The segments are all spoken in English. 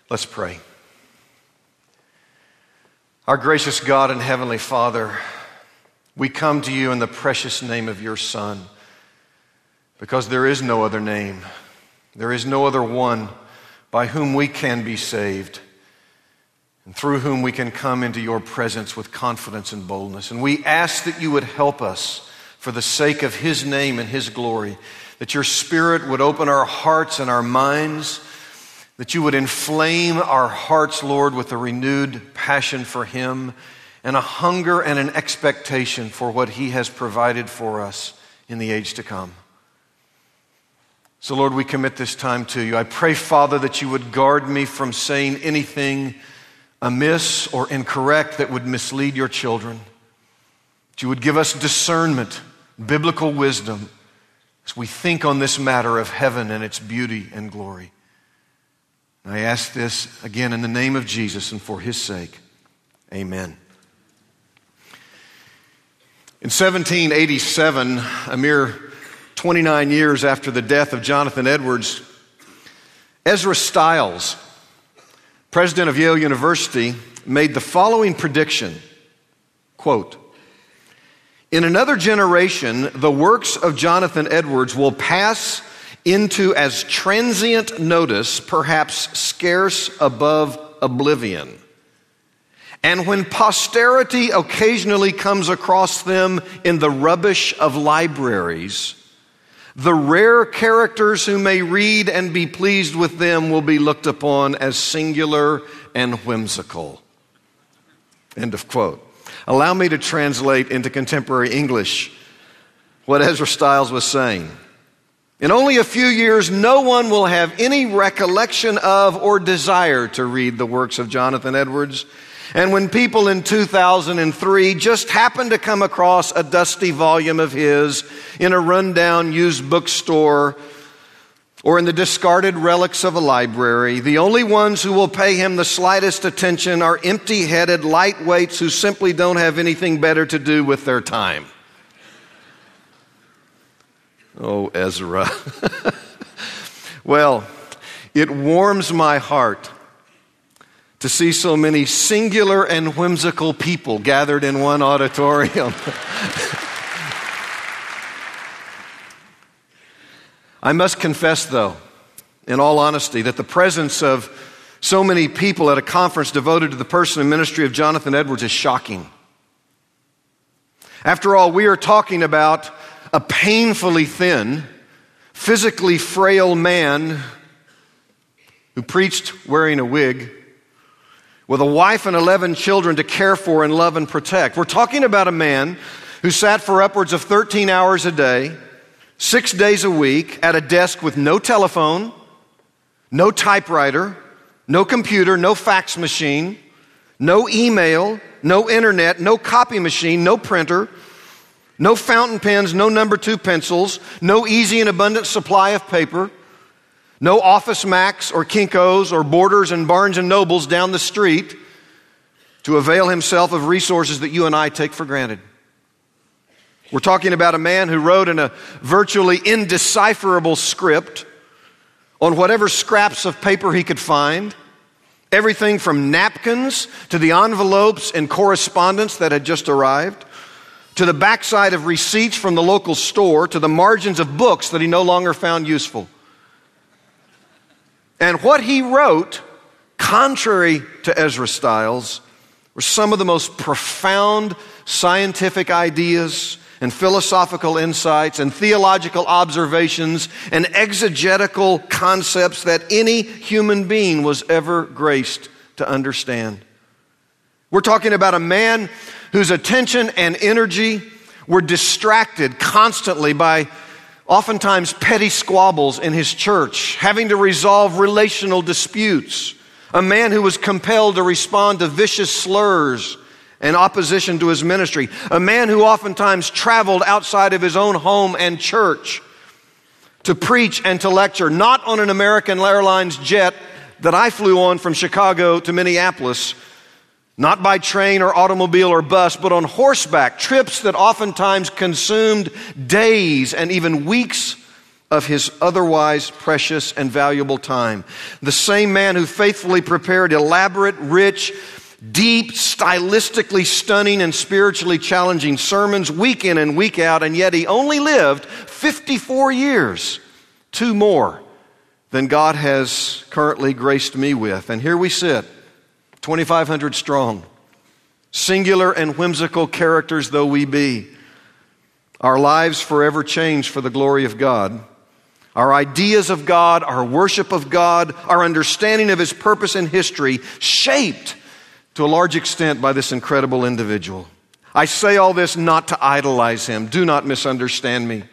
Let's pray. Our gracious God and Heavenly Father, we come to you in the precious name of your Son, because there is no other name, there is no other one by whom we can be saved, and through whom we can come into your presence with confidence and boldness. And we ask that you would help us for the sake of his name and his glory, that your Spirit would open our hearts and our minds, that you would inflame our hearts, Lord, with a renewed passion for him and a hunger and an expectation for what he has provided for us in the age to come. So, Lord, we commit this time to you. I pray, Father, that you would guard me from saying anything amiss or incorrect that would mislead your children. That you would give us discernment, biblical wisdom, as we think on this matter of heaven and its beauty and glory. I ask this again in the name of Jesus and for his sake. Amen. In 1787, a mere 29 years after the death of Jonathan Edwards, Ezra Stiles, president of Yale University, made the following prediction, quote, "In another generation, the works of Jonathan Edwards will pass into as transient notice, perhaps scarce above oblivion. And when posterity occasionally comes across them in the rubbish of libraries, the rare characters who may read and be pleased with them will be looked upon as singular and whimsical." End of quote. Allow me to translate into contemporary English what Ezra Stiles was saying. In only a few years, no one will have any recollection of or desire to read the works of Jonathan Edwards. And when people in 2003 just happen to come across a dusty volume of his in a rundown used bookstore or in the discarded relics of a library, the only ones who will pay him the slightest attention are empty-headed lightweights who simply don't have anything better to do with their time. Oh, Ezra. Well, it warms my heart to see so many singular and whimsical people gathered in one auditorium. I must confess, though, in all honesty, that the presence of so many people at a conference devoted to the person and ministry of Jonathan Edwards is shocking. After all, we are talking about a painfully thin, physically frail man who preached wearing a wig, with a wife and 11 children to care for and love and protect. We're talking about a man who sat for upwards of 13 hours a day, 6 days a week, at a desk with no telephone, no typewriter, no computer, no fax machine, no email, no internet, no copy machine, no printer, no fountain pens, no number 2 pencils, no easy and abundant supply of paper, no Office Max or Kinko's or Borders and Barnes & Nobles down the street to avail himself of resources that you and I take for granted. We're talking about a man who wrote in a virtually indecipherable script on whatever scraps of paper he could find, everything from napkins to the envelopes and correspondence that had just arrived, to the backside of receipts from the local store, to the margins of books that he no longer found useful. And what he wrote, contrary to Ezra Stiles, were some of the most profound scientific ideas and philosophical insights and theological observations and exegetical concepts that any human being was ever graced to understand. We're talking about a man whose attention and energy were distracted constantly by oftentimes petty squabbles in his church, having to resolve relational disputes. A man who was compelled to respond to vicious slurs and opposition to his ministry. A man who oftentimes traveled outside of his own home and church to preach and to lecture, not on an American Airlines jet that I flew on from Chicago to Minneapolis, not by train or automobile or bus, but on horseback, trips that oftentimes consumed days and even weeks of his otherwise precious and valuable time. The same man who faithfully prepared elaborate, rich, deep, stylistically stunning, and spiritually challenging sermons week in and week out, and yet he only lived 54 years, 2 more than God has currently graced me with. And here we sit, 2,500 strong, singular and whimsical characters though we be. Our lives forever changed for the glory of God. Our ideas of God, our worship of God, our understanding of His purpose in history shaped to a large extent by this incredible individual. I say all this not to idolize him. Do not misunderstand me.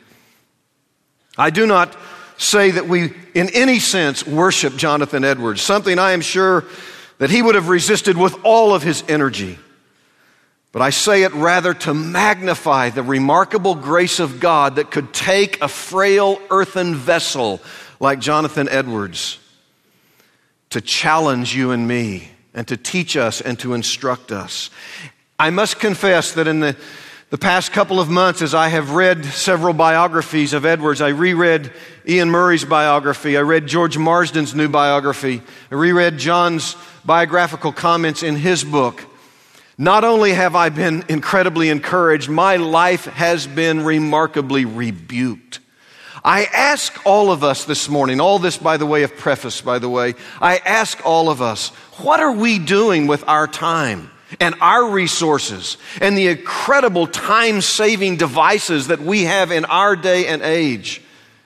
I do not say that we, in any sense, worship Jonathan Edwards, something I am sure that he would have resisted with all of his energy. But I say it rather to magnify the remarkable grace of God that could take a frail earthen vessel like Jonathan Edwards to challenge you and me and to teach us and to instruct us. I must confess that in the past couple of months, as I have read several biographies of Edwards, I reread Ian Murray's biography, I read George Marsden's new biography, I reread John's biographical comments in his book. Not only have I been incredibly encouraged, my life has been remarkably rebuked. I ask all of us this morning, all this by the way of preface, by the way, I ask all of us, what are we doing with our time and our resources and the incredible time-saving devices that we have in our day and age?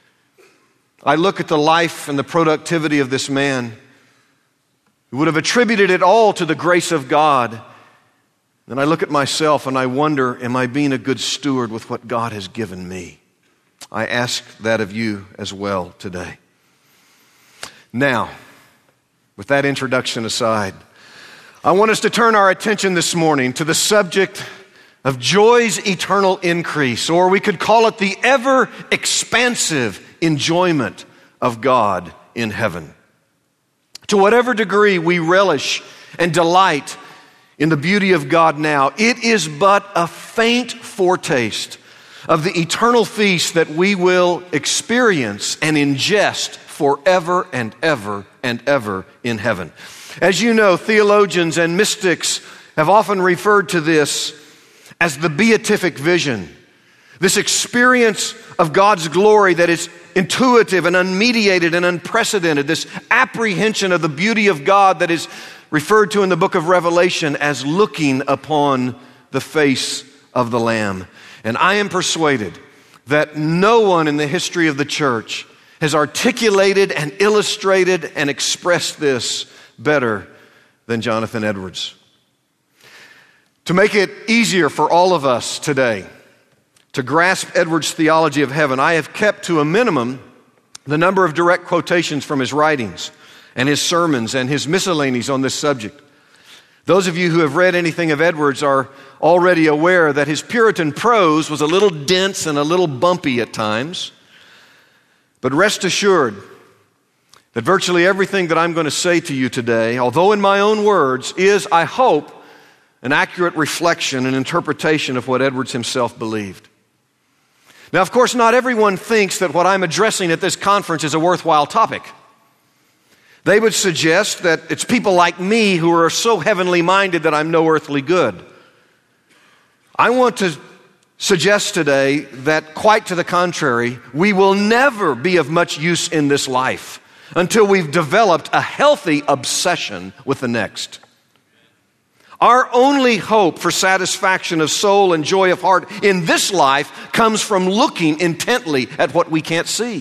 I look at the life and the productivity of this man who would have attributed it all to the grace of God. Then I look at myself and I wonder, am I being a good steward with what God has given me? I ask that of you as well today. Now, with that introduction aside, I want us to turn our attention this morning to the subject of joy's eternal increase, or we could call it the ever-expansive enjoyment of God in heaven. To whatever degree we relish and delight in the beauty of God now, it is but a faint foretaste of the eternal feast that we will experience and ingest forever and ever and ever in heaven. As you know, theologians and mystics have often referred to this as the beatific vision, this experience of God's glory that is intuitive and unmediated and unprecedented, this apprehension of the beauty of God that is referred to in the book of Revelation as looking upon the face of the Lamb. And I am persuaded that no one in the history of the church has articulated and illustrated and expressed this better than Jonathan Edwards. To make it easier for all of us today to grasp Edwards' theology of heaven, I have kept to a minimum the number of direct quotations from his writings and his sermons and his miscellanies on this subject. Those of you who have read anything of Edwards are already aware that his Puritan prose was a little dense and a little bumpy at times. But rest assured that virtually everything that I'm going to say to you today, although in my own words, is, I hope, an accurate reflection and interpretation of what Edwards himself believed. Now, of course, not everyone thinks that what I'm addressing at this conference is a worthwhile topic. They would suggest that it's people like me who are so heavenly minded that I'm no earthly good. I want to suggest today that quite to the contrary, we will never be of much use in this life until we've developed a healthy obsession with the next. Our only hope for satisfaction of soul and joy of heart in this life comes from looking intently at what we can't see.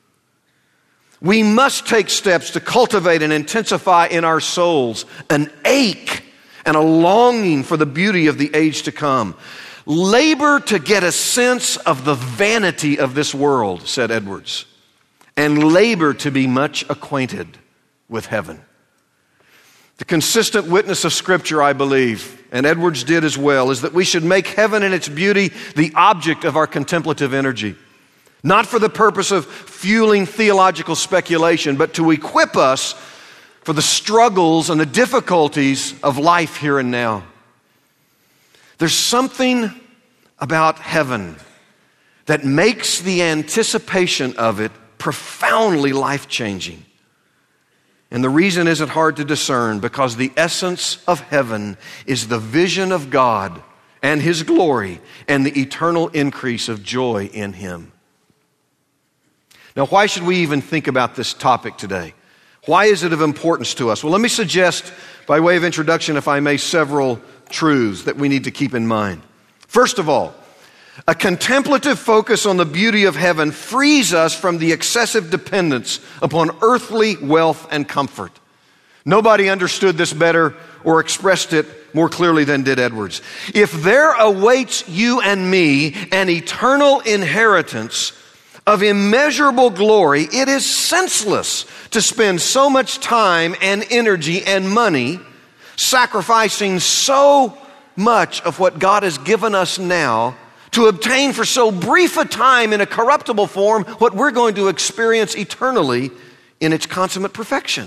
We must take steps to cultivate and intensify in our souls an ache and a longing for the beauty of the age to come. Labor to get a sense of the vanity of this world, said Edwards, and labor to be much acquainted with heaven. The consistent witness of Scripture, I believe, and Edwards did as well, is that we should make heaven and its beauty the object of our contemplative energy. Not for the purpose of fueling theological speculation, but to equip us for the struggles and the difficulties of life here and now. There's something about heaven that makes the anticipation of it profoundly life-changing. And the reason isn't hard to discern, because the essence of heaven is the vision of God and His glory and the eternal increase of joy in Him. Now, why should we even think about this topic today? Why is it of importance to us? Well, let me suggest, by way of introduction, if I may, several truths that we need to keep in mind. First of all, a contemplative focus on the beauty of heaven frees us from the excessive dependence upon earthly wealth and comfort. Nobody understood this better or expressed it more clearly than did Edwards. If there awaits you and me an eternal inheritance of immeasurable glory, it is senseless to spend so much time and energy and money sacrificing so much of what God has given us now to obtain for so brief a time in a corruptible form what we're going to experience eternally in its consummate perfection.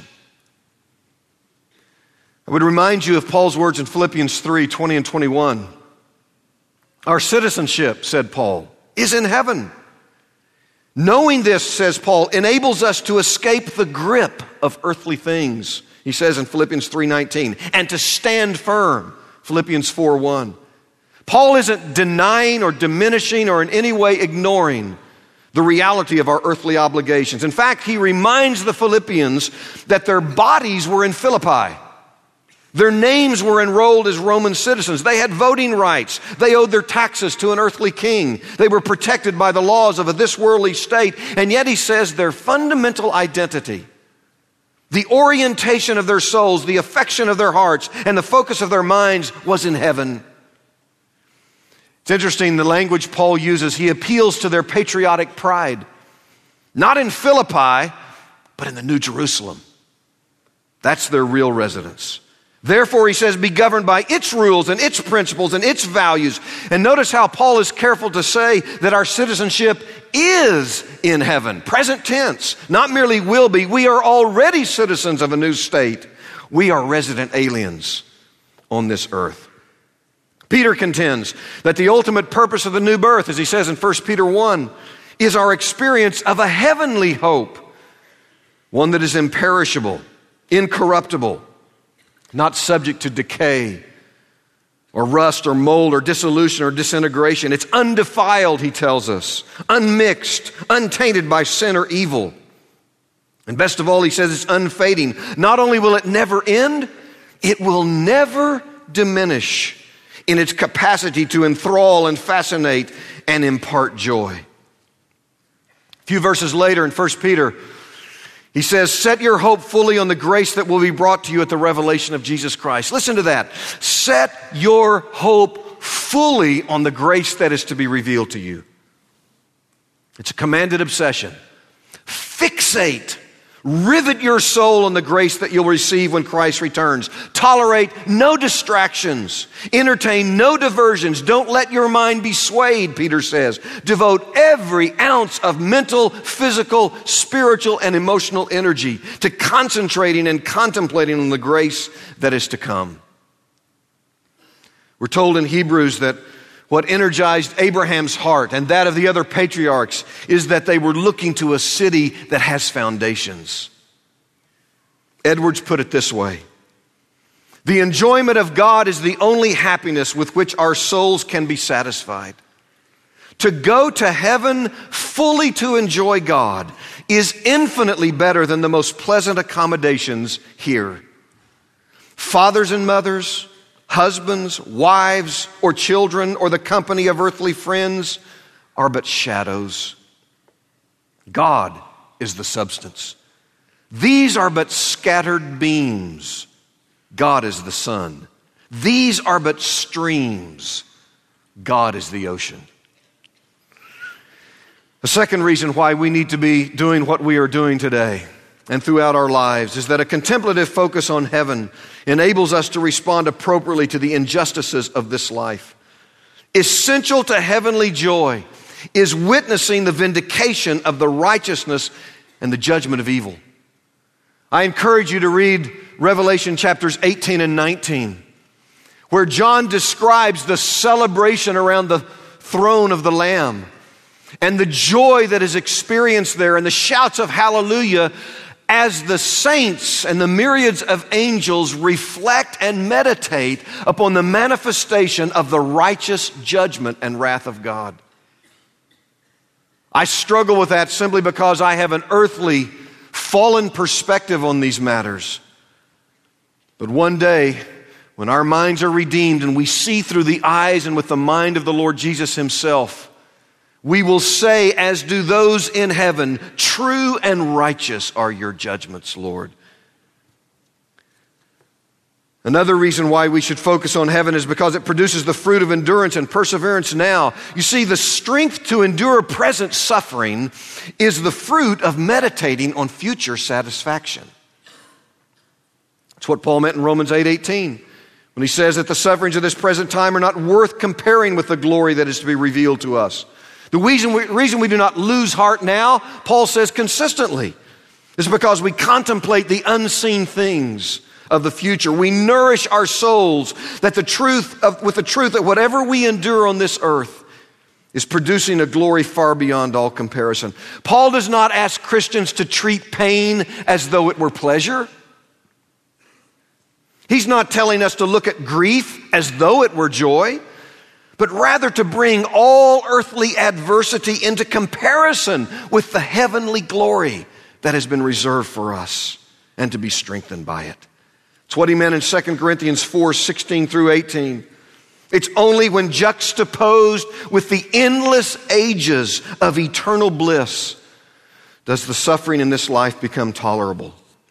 I would remind you of Paul's words in Philippians 3:20 and 21. Our citizenship, said Paul, is in heaven. Knowing this, says Paul, enables us to escape the grip of earthly things, he says in Philippians 3:19, and to stand firm, Philippians 4:1. Paul isn't denying or diminishing or in any way ignoring the reality of our earthly obligations. In fact, he reminds the Philippians that their bodies were in Philippi. Their names were enrolled as Roman citizens. They had voting rights. They owed their taxes to an earthly king. They were protected by the laws of this worldly state. And yet he says their fundamental identity, the orientation of their souls, the affection of their hearts, and the focus of their minds was in heaven. It's interesting, the language Paul uses, he appeals to their patriotic pride. Not in Philippi, but in the New Jerusalem. That's their real residence. Therefore, he says, be governed by its rules and its principles and its values. And notice how Paul is careful to say that our citizenship is in heaven. Present tense, not merely will be. We are already citizens of a new state. We are resident aliens on this earth. Peter contends that the ultimate purpose of the new birth, as he says in 1 Peter 1, is our experience of a heavenly hope, one that is imperishable, incorruptible, not subject to decay or rust or mold or dissolution or disintegration. It's undefiled, he tells us, unmixed, untainted by sin or evil. And best of all, he says it's unfading. Not only will it never end, it will never diminish in its capacity to enthrall and fascinate and impart joy. A few verses later in 1 Peter, he says, set your hope fully on the grace that will be brought to you at the revelation of Jesus Christ. Listen to that. Set your hope fully on the grace that is to be revealed to you. It's a commanded obsession. Fixate. Rivet your soul on the grace that you'll receive when Christ returns. Tolerate no distractions. Entertain no diversions. Don't let your mind be swayed, Peter says. Devote every ounce of mental, physical, spiritual, and emotional energy to concentrating and contemplating on the grace that is to come. We're told in Hebrews that what energized Abraham's heart and that of the other patriarchs is that they were looking to a city that has foundations. Edwards put it this way: the enjoyment of God is the only happiness with which our souls can be satisfied. To go to heaven fully to enjoy God is infinitely better than the most pleasant accommodations here. Fathers and mothers, husbands, wives, or children, or the company of earthly friends are but shadows. God is the substance. These are but scattered beams. God is the sun. These are but streams. God is the ocean. The second reason why we need to be doing what we are doing today and throughout our lives is that a contemplative focus on heaven enables us to respond appropriately to the injustices of this life. Essential to heavenly joy is witnessing the vindication of the righteousness and the judgment of evil. I encourage you to read Revelation chapters 18 and 19, where John describes the celebration around the throne of the Lamb. and the joy that is experienced there and the shouts of hallelujah as the saints and the myriads of angels reflect and meditate upon the manifestation of the righteous judgment and wrath of God. I struggle with that simply because I have an earthly, fallen perspective on these matters. But one day, when our minds are redeemed and we see through the eyes and with the mind of the Lord Jesus Himself, we will say, as do those in heaven, true and righteous are your judgments, Lord. Another reason why we should focus on heaven is because it produces the fruit of endurance and perseverance now. You see, the strength to endure present suffering is the fruit of meditating on future satisfaction. That's what Paul meant in Romans 8:18. When he says that the sufferings of this present time are not worth comparing with the glory that is to be revealed to us. The reason we do not lose heart now, Paul says consistently, is because we contemplate the unseen things of the future. We nourish our souls with the truth that whatever we endure on this earth is producing a glory far beyond all comparison. Paul does not ask Christians to treat pain as though it were pleasure. He's not telling us to look at grief as though it were joy, but rather to bring all earthly adversity into comparison with the heavenly glory that has been reserved for us and to be strengthened by it. It's what he meant in 2 Corinthians 4:16 through 18. It's only when juxtaposed with the endless ages of eternal bliss does the suffering in this life become tolerable.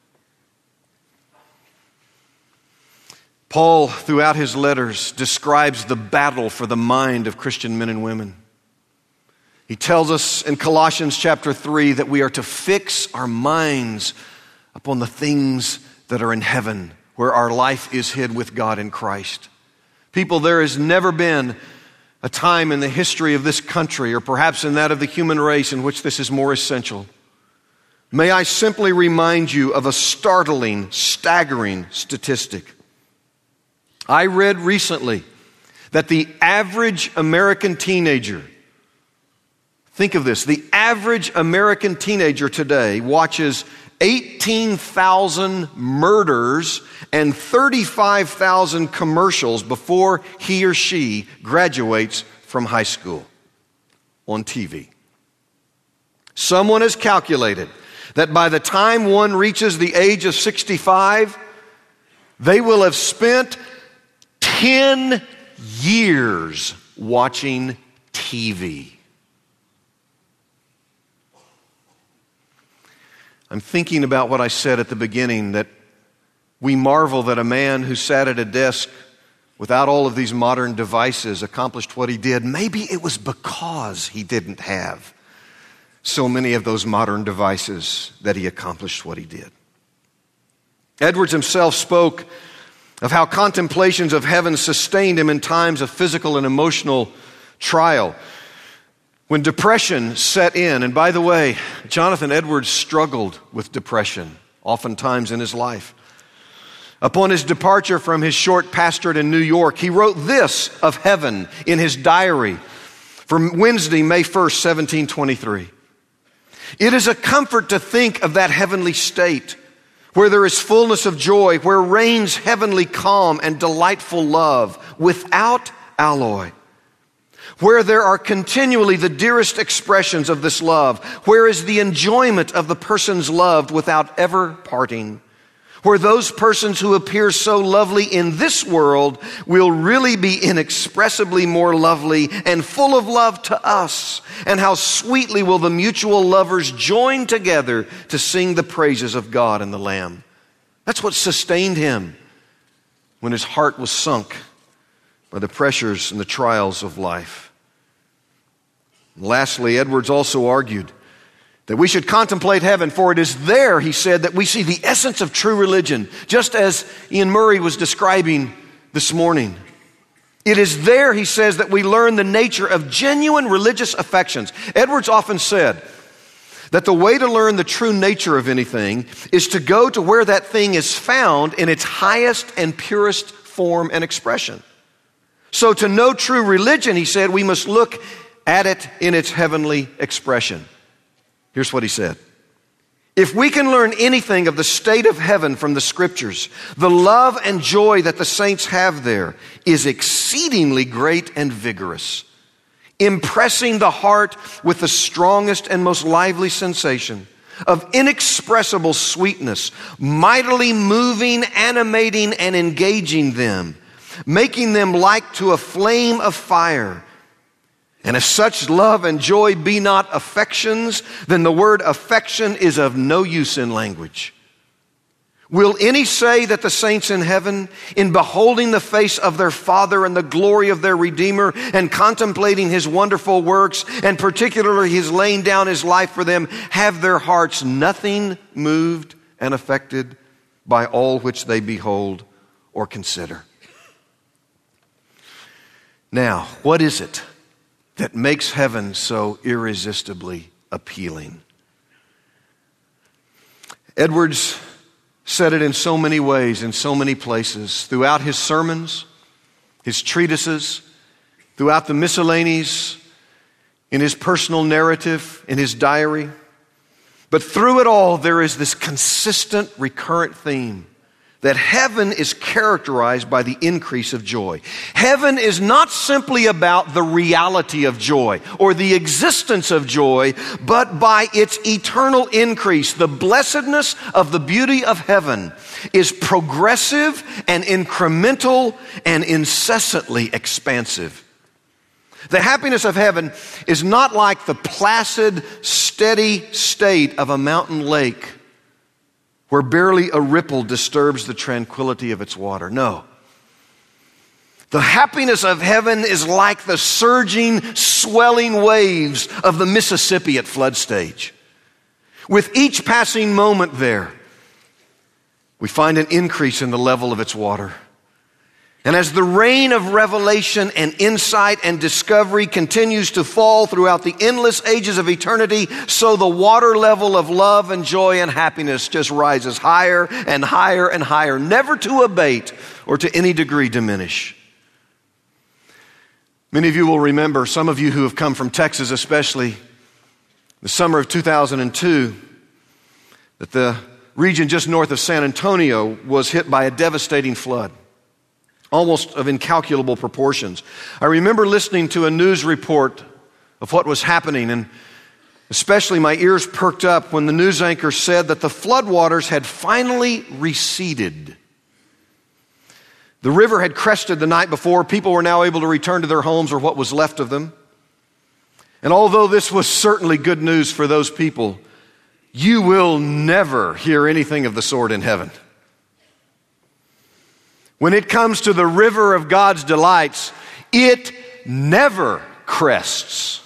Paul, throughout his letters, describes the battle for the mind of Christian men and women. He tells us in Colossians chapter 3 that we are to fix our minds upon the things that are in heaven, where our life is hid with God in Christ. People, there has never been a time in the history of this country, or perhaps in that of the human race, in which this is more essential. May I simply remind you of a startling, staggering statistic. I read recently that the average American teenager, think of this, the average American teenager today watches 18,000 murders and 35,000 commercials before he or she graduates from high school on TV. Someone has calculated that by the time one reaches the age of 65, they will have spent 10 years watching TV. I'm thinking about what I said at the beginning, that we marvel that a man who sat at a desk without all of these modern devices accomplished what he did. Maybe it was because he didn't have so many of those modern devices that he accomplished what he did. Edwards himself spoke of how contemplations of heaven sustained him in times of physical and emotional trial. When depression set in, and by the way, Jonathan Edwards struggled with depression oftentimes in his life. Upon his departure from his short pastorate in New York, he wrote this of heaven in his diary from Wednesday, May 1st, 1723. It is a comfort to think of that heavenly state where there is fullness of joy, where reigns heavenly calm and delightful love without alloy, where there are continually the dearest expressions of this love, where is the enjoyment of the persons loved without ever parting, where those persons who appear so lovely in this world will really be inexpressibly more lovely and full of love to us, and how sweetly will the mutual lovers join together to sing the praises of God and the Lamb. That's what sustained him when his heart was sunk by the pressures and the trials of life. And lastly, Edwards also argued that we should contemplate heaven, for it is there, he said, that we see the essence of true religion, just as Ian Murray was describing this morning. It is there, he says, that we learn the nature of genuine religious affections. Edwards often said that the way to learn the true nature of anything is to go to where that thing is found in its highest and purest form and expression. So to know true religion, he said, we must look at it in its heavenly expression. Here's what he said. If we can learn anything of the state of heaven from the Scriptures, the love and joy that the saints have there is exceedingly great and vigorous, impressing the heart with the strongest and most lively sensation of inexpressible sweetness, mightily moving, animating, and engaging them, making them like to a flame of fire. And if such love and joy be not affections, then the word affection is of no use in language. Will any say that the saints in heaven, in beholding the face of their Father and the glory of their Redeemer and contemplating His wonderful works, and particularly His laying down His life for them, have their hearts nothing moved and affected by all which they behold or consider? Now, what is it that makes heaven so irresistibly appealing? Edwards said it in so many ways, in so many places, throughout his sermons, his treatises, throughout the miscellanies, in his personal narrative, in his diary. But through it all, there is this consistent, recurrent theme that heaven is characterized by the increase of joy. Heaven is not simply about the reality of joy or the existence of joy, but by its eternal increase. The blessedness of the beauty of heaven is progressive and incremental and incessantly expansive. The happiness of heaven is not like the placid, steady state of a mountain lake where barely a ripple disturbs the tranquility of its water. No. The happiness of heaven is like the surging, swelling waves of the Mississippi at flood stage. With each passing moment there, we find an increase in the level of its water. And as the rain of revelation and insight and discovery continues to fall throughout the endless ages of eternity, so the water level of love and joy and happiness just rises higher and higher and higher, never to abate or to any degree diminish. Many of you will remember, some of you who have come from Texas especially, the summer of 2002, that the region just north of San Antonio was hit by a devastating flood, almost of incalculable proportions. I remember listening to a news report of what was happening, and especially my ears perked up when the news anchor said that the floodwaters had finally receded. The river had crested the night before. People were now able to return to their homes or what was left of them. And although this was certainly good news for those people, you will never hear anything of the sort in heaven. When it comes to the river of God's delights, it never crests.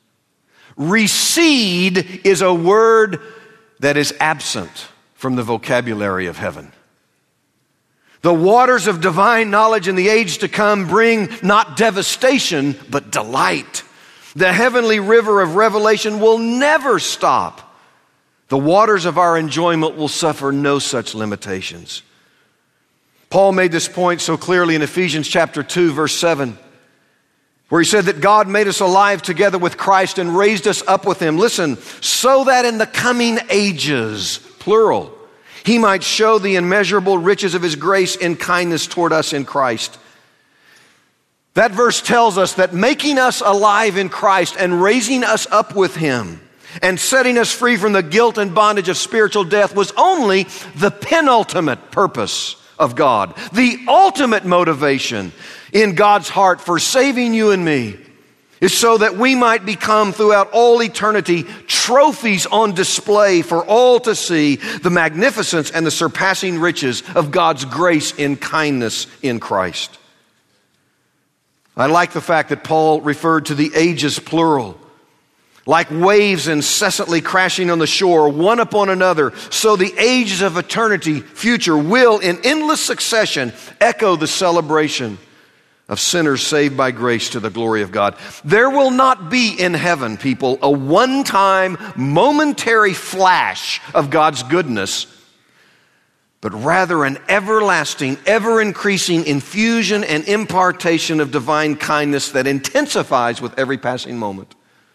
Recede is a word that is absent from the vocabulary of heaven. The waters of divine knowledge in the age to come bring not devastation, but delight. The heavenly river of revelation will never stop. The waters of our enjoyment will suffer no such limitations. Paul made this point so clearly in Ephesians chapter 2, verse 7, where he said that God made us alive together with Christ and raised us up with Him. Listen, so that in the coming ages, plural, He might show the immeasurable riches of His grace and kindness toward us in Christ. That verse tells us that making us alive in Christ and raising us up with Him and setting us free from the guilt and bondage of spiritual death was only the penultimate purpose of God. The ultimate motivation in God's heart for saving you and me is so that we might become throughout all eternity trophies on display for all to see the magnificence and the surpassing riches of God's grace and kindness in Christ. I like the fact that Paul referred to the ages plural, like waves incessantly crashing on the shore, one upon another, so the ages of eternity future will, in endless succession, echo the celebration of sinners saved by grace to the glory of God. There will not be in heaven, people, a one-time, momentary flash of God's goodness but rather an everlasting, ever-increasing infusion and impartation of divine kindness that intensifies with every passing moment.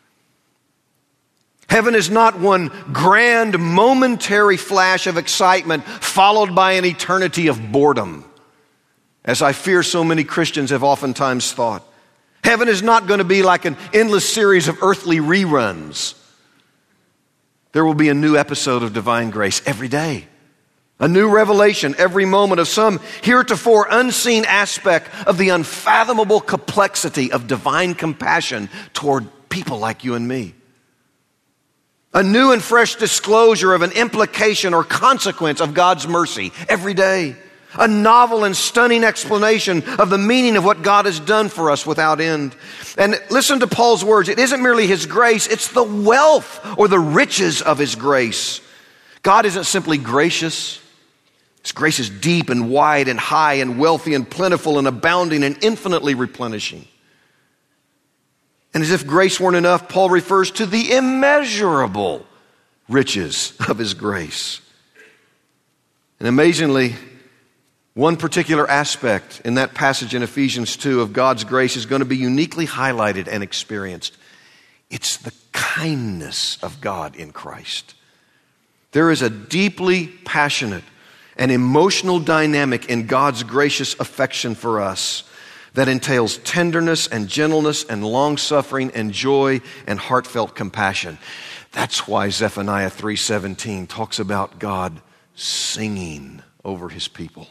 Heaven is not one grand, momentary flash of excitement followed by an eternity of boredom, as I fear so many Christians have oftentimes thought. Heaven is not going to be like an endless series of earthly reruns. There will be a new episode of divine grace every day. A new revelation every moment of some heretofore unseen aspect of the unfathomable complexity of divine compassion toward people like you and me. A new and fresh disclosure of an implication or consequence of God's mercy every day. A novel and stunning explanation of the meaning of what God has done for us without end. And listen to Paul's words. It isn't merely His grace, it's the wealth or the riches of His grace. God isn't simply gracious. His grace is deep and wide and high and wealthy and plentiful and abounding and infinitely replenishing. And as if grace weren't enough, Paul refers to the immeasurable riches of His grace. And amazingly, one particular aspect in that passage in Ephesians 2 of God's grace is going to be uniquely highlighted and experienced. It's the kindness of God in Christ. There is a deeply passionate and emotional dynamic in God's gracious affection for us that entails tenderness and gentleness and long-suffering and joy and heartfelt compassion. That's why Zephaniah 3:17 talks about God singing over His people.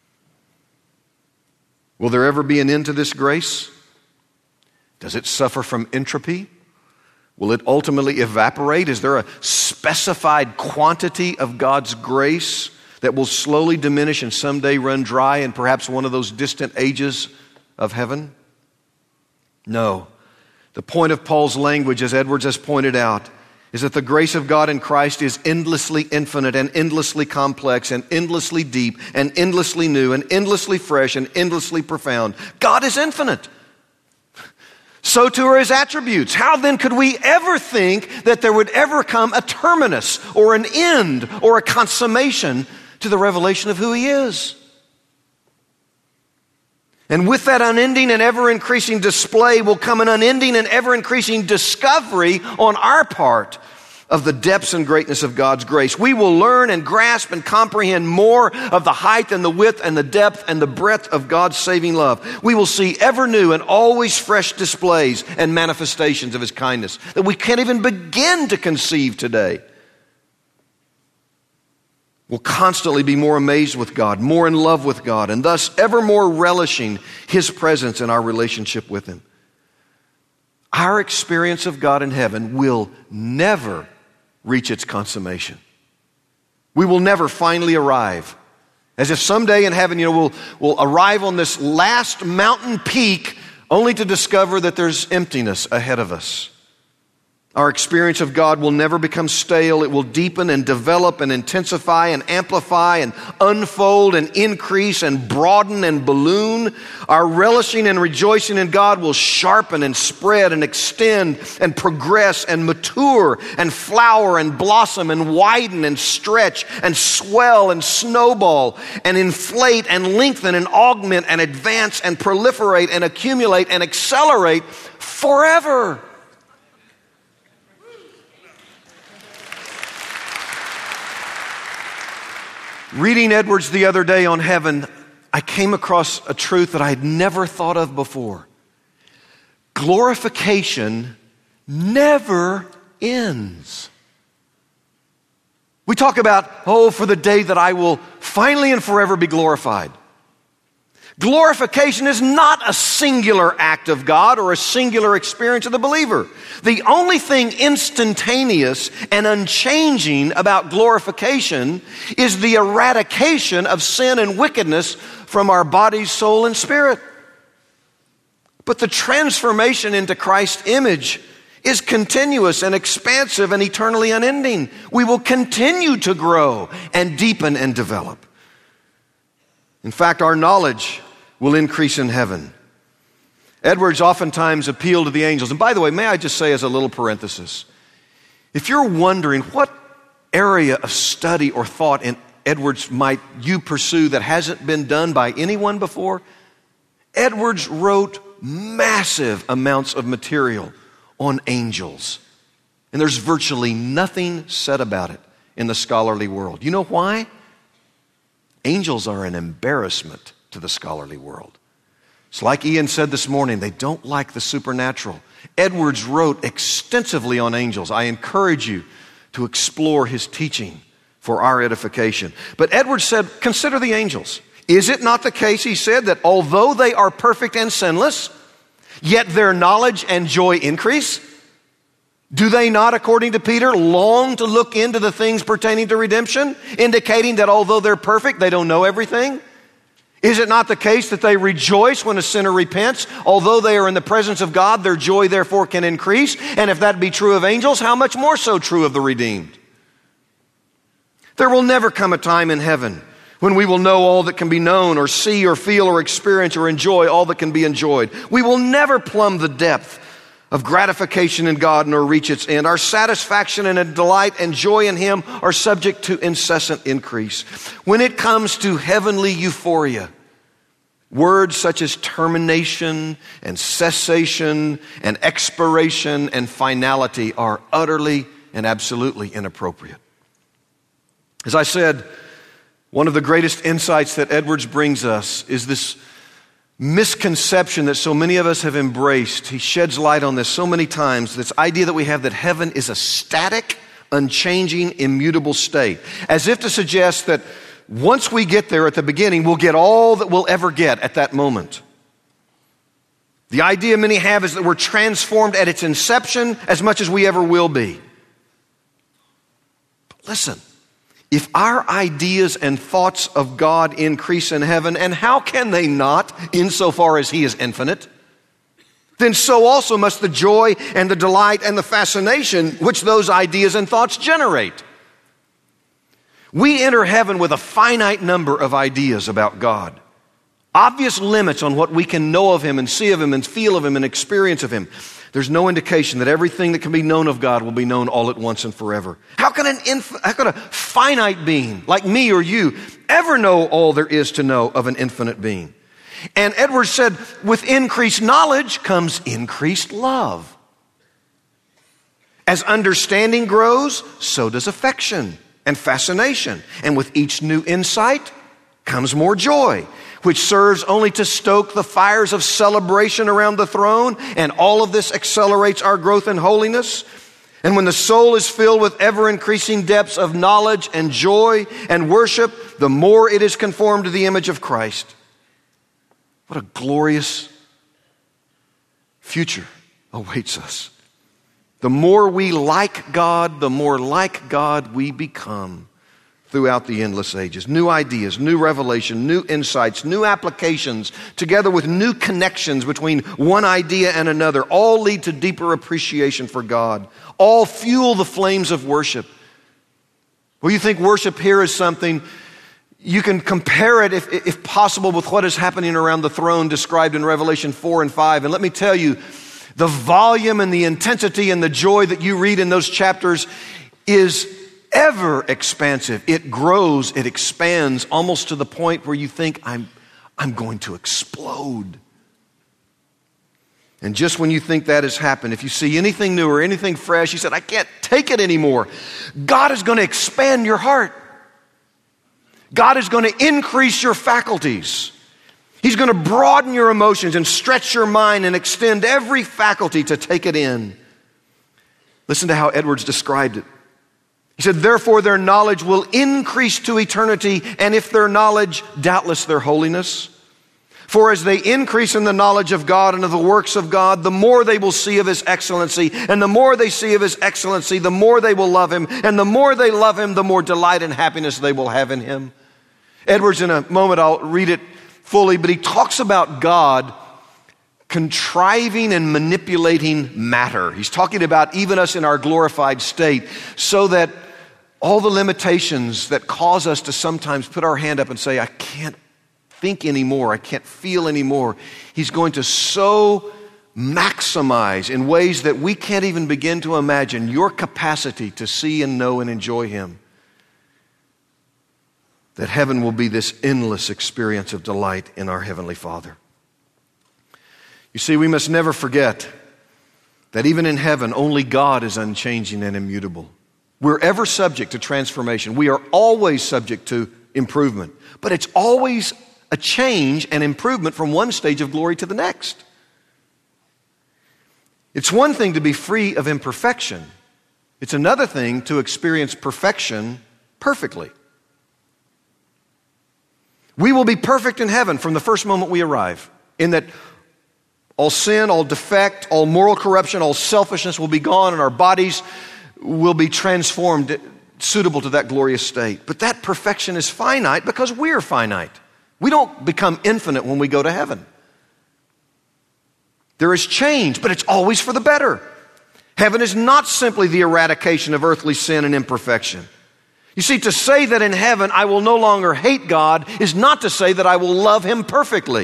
Will there ever be an end to this grace? Does it suffer from entropy? Will it ultimately evaporate? Is there a specified quantity of God's grace that will slowly diminish and someday run dry in perhaps one of those distant ages of heaven? No. The point of Paul's language, as Edwards has pointed out, is that the grace of God in Christ is endlessly infinite and endlessly complex and endlessly deep and endlessly new and endlessly fresh and endlessly profound. God is infinite. So too are His attributes. How then could we ever think that there would ever come a terminus or an end or a consummation to the revelation of who He is? And with that unending and ever-increasing display will come an unending and ever-increasing discovery on our part of the depths and greatness of God's grace. We will learn and grasp and comprehend more of the height and the width and the depth and the breadth of God's saving love. We will see ever new and always fresh displays and manifestations of His kindness that we can't even begin to conceive today. We'll constantly be more amazed with God, more in love with God, and thus ever more relishing His presence in our relationship with Him. Our experience of God in heaven will never reach its consummation. We will never finally arrive. As if someday in heaven, we'll arrive on this last mountain peak only to discover that there's emptiness ahead of us. Our experience of God will never become stale. It will deepen and develop and intensify and amplify and unfold and increase and broaden and balloon. Our relishing and rejoicing in God will sharpen and spread and extend and progress and mature and flower and blossom and widen and stretch and swell and snowball and inflate and lengthen and augment and advance and proliferate and accumulate and accelerate forever. Reading Edwards the other day on heaven, I came across a truth that I had never thought of before. Glorification never ends. We talk about, for the day that I will finally and forever be glorified. Glorification is not a singular act of God or a singular experience of the believer. The only thing instantaneous and unchanging about glorification is the eradication of sin and wickedness from our body, soul, and spirit. But the transformation into Christ's image is continuous and expansive and eternally unending. We will continue to grow and deepen and develop. In fact, our knowledge will increase in heaven. Edwards oftentimes appealed to the angels. And by the way, may I just say as a little parenthesis, if you're wondering what area of study or thought in Edwards might you pursue that hasn't been done by anyone before? Edwards wrote massive amounts of material on angels. And there's virtually nothing said about it in the scholarly world. You know why? Angels are an embarrassment to the scholarly world. It's like Ian said this morning, they don't like the supernatural. Edwards wrote extensively on angels. I encourage you to explore his teaching for our edification. But Edwards said, consider the angels. Is it not the case, he said, that although they are perfect and sinless, yet their knowledge and joy increase? Do they not, according to Peter, long to look into the things pertaining to redemption, indicating that although they're perfect, they don't know everything? Is it not the case that they rejoice when a sinner repents? Although they are in the presence of God, their joy therefore can increase. And if that be true of angels, how much more so true of the redeemed? There will never come a time in heaven when we will know all that can be known, or see, or feel, or experience, or enjoy all that can be enjoyed. We will never plumb the depth of gratification in God nor reach its end. Our satisfaction and delight and joy in Him are subject to incessant increase. When it comes to heavenly euphoria, words such as termination and cessation and expiration and finality are utterly and absolutely inappropriate. As I said, one of the greatest insights that Edwards brings us is this misconception that so many of us have embraced. He sheds light on this so many times, this idea that we have that heaven is a static, unchanging, immutable state. As if to suggest that once we get there at the beginning, we'll get all that we'll ever get at that moment. The idea many have is that we're transformed at its inception as much as we ever will be. But listen, if our ideas and thoughts of God increase in heaven, and how can they not, insofar as He is infinite, then so also must the joy and the delight and the fascination which those ideas and thoughts generate. We enter heaven with a finite number of ideas about God, obvious limits on what we can know of Him and see of Him and feel of Him and experience of Him. There's no indication that everything that can be known of God will be known all at once and forever. How can a finite being like me or you ever know all there is to know of an infinite being? And Edwards said, with increased knowledge comes increased love. As understanding grows, so does affection and fascination. And with each new insight comes more joy, which serves only to stoke the fires of celebration around the throne. And all of this accelerates our growth in holiness. And when the soul is filled with ever-increasing depths of knowledge and joy and worship, the more it is conformed to the image of Christ. What a glorious future awaits us. The more we like God, the more like God we become throughout the endless ages. New ideas, new revelation, new insights, new applications, together with new connections between one idea and another, all lead to deeper appreciation for God. All fuel the flames of worship. Well, you think worship here is something, you can compare it, if possible, with what is happening around the throne described in Revelation 4 and 5. And let me tell you, the volume and the intensity and the joy that you read in those chapters is ever expansive. It grows, it expands, almost to the point where you think, I'm going to explode. And just when you think that has happened, if you see anything new or anything fresh, you said, I can't take it anymore. God is going to expand your heart. God is going to increase your faculties. He's going to broaden your emotions and stretch your mind and extend every faculty to take it in. Listen to how Edwards described it. He said, therefore their knowledge will increase to eternity, and if their knowledge, doubtless their holiness. For as they increase in the knowledge of God and of the works of God, the more they will see of His excellency, and the more they see of His excellency, the more they will love Him, and the more they love Him, the more delight and happiness they will have in Him. Edwards, in a moment, I'll read it fully, but he talks about God contriving and manipulating matter. He's talking about even us in our glorified state, so that all the limitations that cause us to sometimes put our hand up and say, I can't think anymore, I can't feel anymore. He's going to so maximize in ways that we can't even begin to imagine your capacity to see and know and enjoy Him. that heaven will be this endless experience of delight in our Heavenly Father. You see, we must never forget that even in heaven, only God is unchanging and immutable. We're ever subject to transformation. We are always subject to improvement. But it's always a change and improvement from one stage of glory to the next. It's one thing to be free of imperfection. It's another thing to experience perfection perfectly. We will be perfect in heaven from the first moment we arrive, in that all sin, all defect, all moral corruption, all selfishness will be gone, and our bodies will be transformed suitable to that glorious state. But that perfection is finite because we're finite. We don't become infinite when we go to heaven. There is change, but it's always for the better. Heaven is not simply the eradication of earthly sin and imperfection. You see, to say that in heaven I will no longer hate God is not to say that I will love Him perfectly.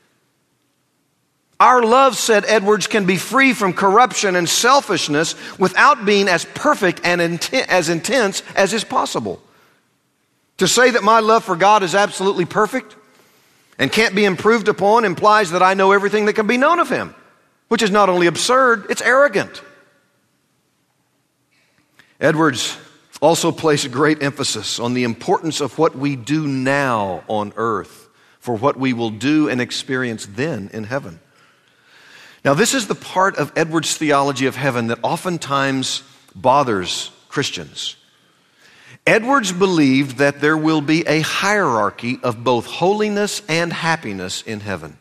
Our love, said Edwards, can be free from corruption and selfishness without being as perfect and as intense as is possible. To say that my love for God is absolutely perfect and can't be improved upon implies that I know everything that can be known of Him, which is not only absurd, it's arrogant. Edwards also placed great emphasis on the importance of what we do now on earth for what we will do and experience then in heaven. Now, this is the part of Edwards' theology of heaven that oftentimes bothers Christians. Edwards believed that there will be a hierarchy of both holiness and happiness in heaven.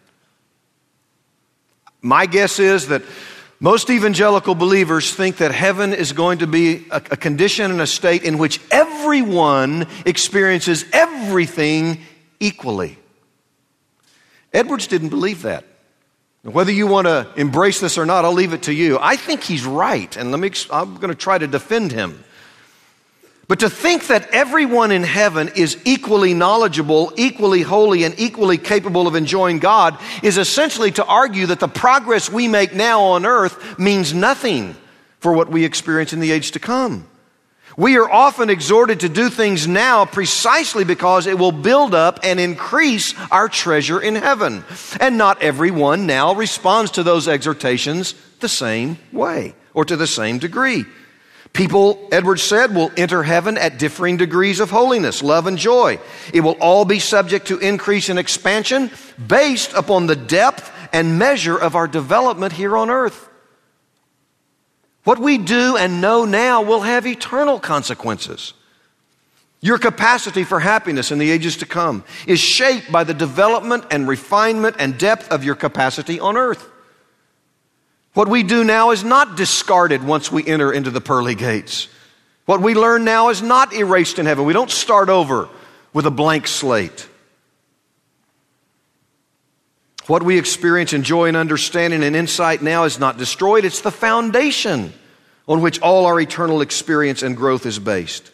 My guess is that most evangelical believers think that heaven is going to be a condition and a state in which everyone experiences everything equally. Edwards didn't believe that. Whether you want to embrace this or not, I'll leave it to you. I think he's right, and I'm going to try to defend him. But to think that everyone in heaven is equally knowledgeable, equally holy, and equally capable of enjoying God is essentially to argue that the progress we make now on earth means nothing for what we experience in the age to come. We are often exhorted to do things now precisely because it will build up and increase our treasure in heaven. And not everyone now responds to those exhortations the same way or to the same degree. People, Edwards said, will enter heaven at differing degrees of holiness, love, and joy. It will all be subject to increase and expansion based upon the depth and measure of our development here on earth. What we do and know now will have eternal consequences. Your capacity for happiness in the ages to come is shaped by the development and refinement and depth of your capacity on earth. What we do now is not discarded once we enter into the pearly gates. What we learn now is not erased in heaven. We don't start over with a blank slate. What we experience in joy and understanding and insight now is not destroyed. It's the foundation on which all our eternal experience and growth is based.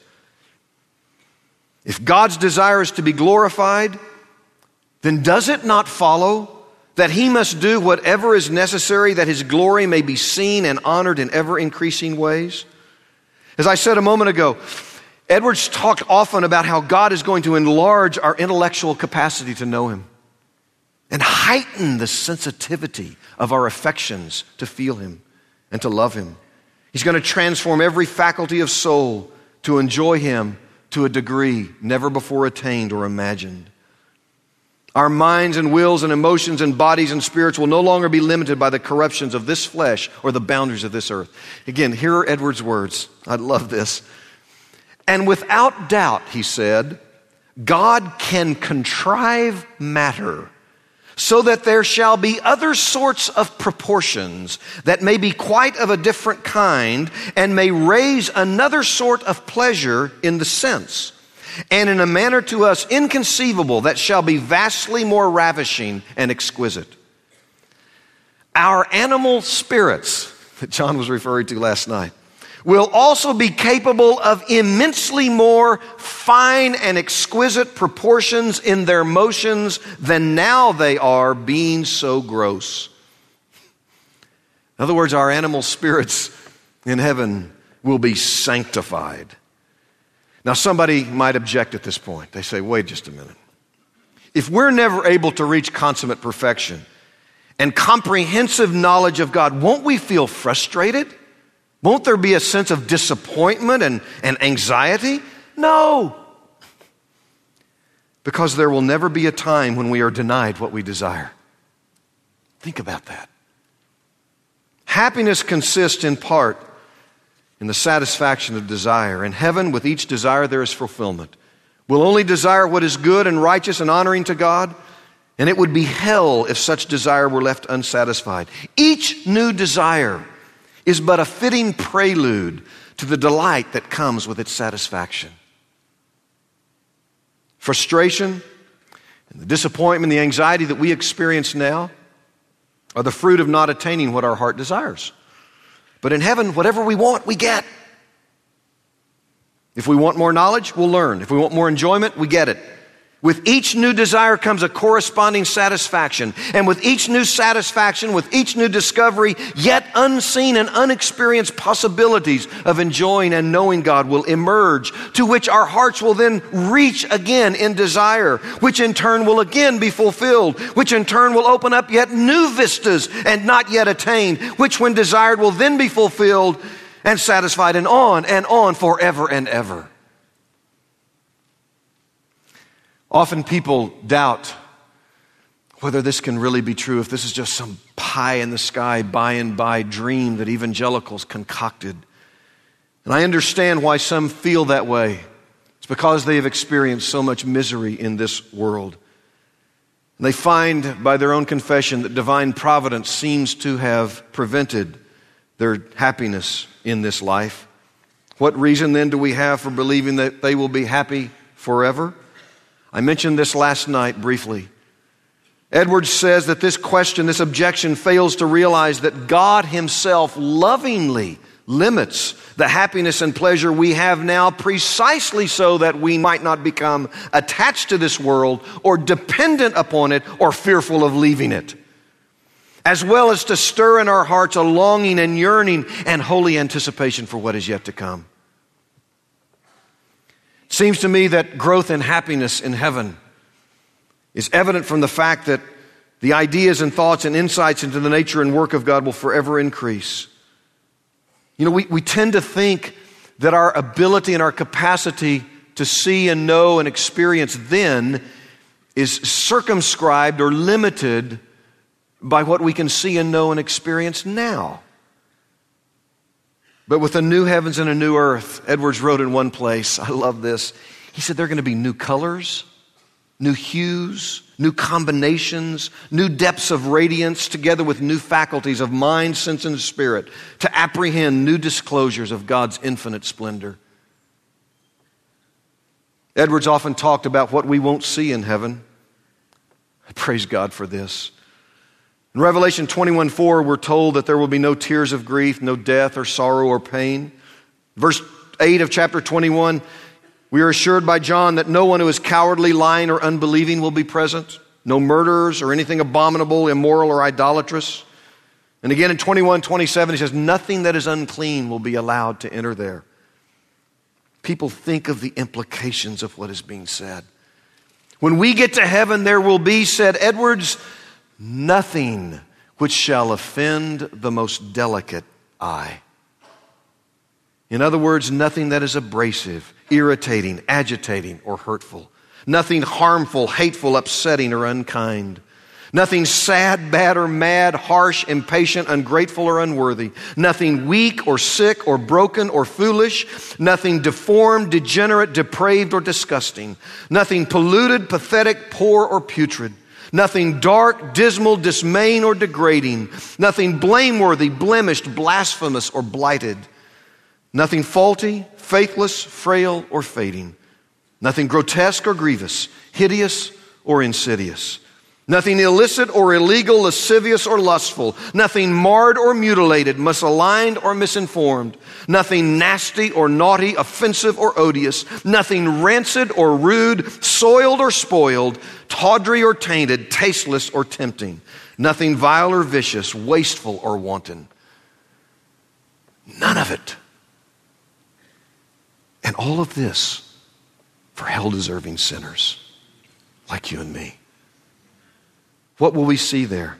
If God's desire is to be glorified, then does it not follow that He must do whatever is necessary that His glory may be seen and honored in ever-increasing ways? As I said a moment ago, Edwards talked often about how God is going to enlarge our intellectual capacity to know Him and heighten the sensitivity of our affections to feel Him and to love Him. He's going to transform every faculty of soul to enjoy Him to a degree never before attained or imagined. Our minds and wills and emotions and bodies and spirits will no longer be limited by the corruptions of this flesh or the boundaries of this earth. Again, here are Edwards' words. I love this. And without doubt, he said, God can contrive matter so that there shall be other sorts of proportions that may be quite of a different kind and may raise another sort of pleasure in the sense, and in a manner to us inconceivable that shall be vastly more ravishing and exquisite. Our animal spirits, that John was referring to last night, will also be capable of immensely more fine and exquisite proportions in their motions than now they are, being so gross. In other words, our animal spirits in heaven will be sanctified. Now, somebody might object at this point. They say, wait just a minute. If we're never able to reach consummate perfection and comprehensive knowledge of God, won't we feel frustrated? Won't there be a sense of disappointment and anxiety? No. Because there will never be a time when we are denied what we desire. Think about that. Happiness consists in part in the satisfaction of desire. In heaven, with each desire, there is fulfillment. We'll only desire what is good and righteous and honoring to God, and it would be hell if such desire were left unsatisfied. Each new desire is but a fitting prelude to the delight that comes with its satisfaction. Frustration and the disappointment, the anxiety that we experience now are the fruit of not attaining what our heart desires. But in heaven, whatever we want, we get. If we want more knowledge, we'll learn. If we want more enjoyment, we get it. With each new desire comes a corresponding satisfaction. And with each new satisfaction, with each new discovery, yet unseen and unexperienced possibilities of enjoying and knowing God will emerge, to which our hearts will then reach again in desire, which in turn will again be fulfilled, which in turn will open up yet new vistas and not yet attained, which when desired will then be fulfilled and satisfied, and on forever and ever. Often people doubt whether this can really be true, if this is just some pie in the sky, by and by dream that evangelicals concocted. And I understand why some feel that way. It's because they have experienced so much misery in this world. And they find by their own confession that divine providence seems to have prevented their happiness in this life. What reason then do we have for believing that they will be happy forever? I mentioned this last night briefly. Edwards says that this question, this objection, fails to realize that God Himself lovingly limits the happiness and pleasure we have now precisely so that we might not become attached to this world or dependent upon it or fearful of leaving it, as well as to stir in our hearts a longing and yearning and holy anticipation for what is yet to come. It seems to me that growth in happiness in heaven is evident from the fact that the ideas and thoughts and insights into the nature and work of God will forever increase. You know, we tend to think that our ability and our capacity to see and know and experience then is circumscribed or limited by what we can see and know and experience now. But with a new heavens and a new earth, Edwards wrote in one place, I love this, he said there are going to be new colors, new hues, new combinations, new depths of radiance, together with new faculties of mind, sense, and spirit to apprehend new disclosures of God's infinite splendor. Edwards often talked about what we won't see in heaven. I praise God for this. In Revelation 21:4, we're told that there will be no tears of grief, no death or sorrow or pain. Verse 8 of chapter 21, we are assured by John that no one who is cowardly, lying, or unbelieving will be present. No murderers or anything abominable, immoral, or idolatrous. And again in 21:27, he says, nothing that is unclean will be allowed to enter there. People think of the implications of what is being said. When we get to heaven, there will be, said Edwards, nothing which shall offend the most delicate eye. In other words, nothing that is abrasive, irritating, agitating, or hurtful. Nothing harmful, hateful, upsetting, or unkind. Nothing sad, bad, or mad, harsh, impatient, ungrateful, or unworthy. Nothing weak or sick or broken or foolish. Nothing deformed, degenerate, depraved, or disgusting. Nothing polluted, pathetic, poor, or putrid. Nothing dark, dismal, dismaying, or degrading. Nothing blameworthy, blemished, blasphemous, or blighted. Nothing faulty, faithless, frail, or fading. Nothing grotesque or grievous, hideous or insidious. Nothing illicit or illegal, lascivious or lustful. Nothing marred or mutilated, misaligned or misinformed. Nothing nasty or naughty, offensive or odious. Nothing rancid or rude, soiled or spoiled, tawdry or tainted, tasteless or tempting. Nothing vile or vicious, wasteful or wanton. None of it. And all of this for hell-deserving sinners like you and me. What will we see there?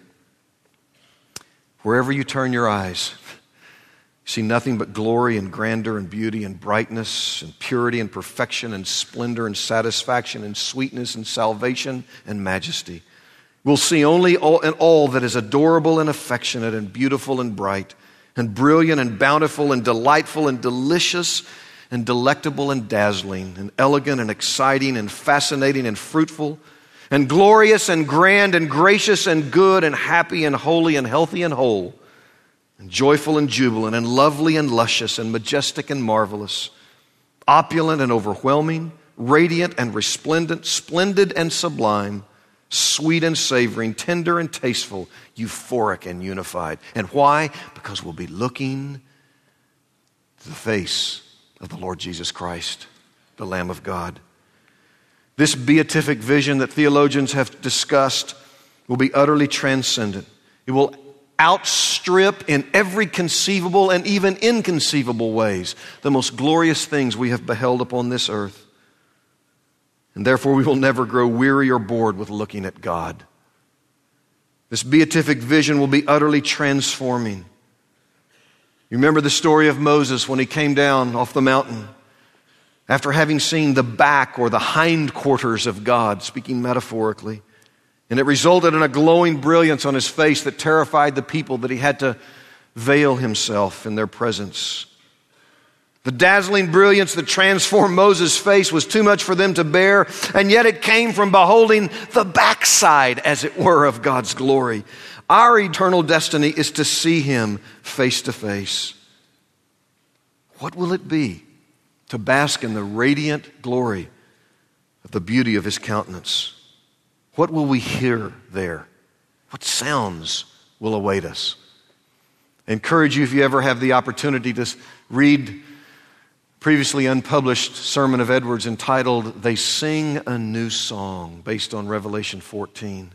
Wherever you turn your eyes, you see nothing but glory and grandeur and beauty and brightness and purity and perfection and splendor and satisfaction and sweetness and salvation and majesty. We'll see only all that is adorable and affectionate and beautiful and bright and brilliant and bountiful and delightful and delicious and delectable and dazzling and elegant and exciting and fascinating and fruitful and glorious and grand and gracious and good and happy and holy and healthy and whole and joyful and jubilant and lovely and luscious and majestic and marvelous, opulent and overwhelming, radiant and resplendent, splendid and sublime, sweet and savoring, tender and tasteful, euphoric and unified. And why? Because we'll be looking to the face of the Lord Jesus Christ, the Lamb of God. This beatific vision that theologians have discussed will be utterly transcendent. It will outstrip in every conceivable and even inconceivable ways the most glorious things we have beheld upon this earth. And therefore we will never grow weary or bored with looking at God. This beatific vision will be utterly transforming. You remember the story of Moses when he came down off the mountain after having seen the back or the hindquarters of God, speaking metaphorically. And it resulted in a glowing brilliance on his face that terrified the people that he had to veil himself in their presence. The dazzling brilliance that transformed Moses' face was too much for them to bear, and yet it came from beholding the backside, as it were, of God's glory. Our eternal destiny is to see Him face to face. What will it be to bask in the radiant glory of the beauty of His countenance? What will we hear there? What sounds will await us? I encourage you, if you ever have the opportunity, to read previously unpublished sermon of Edwards entitled, "They Sing a New Song," based on Revelation 14.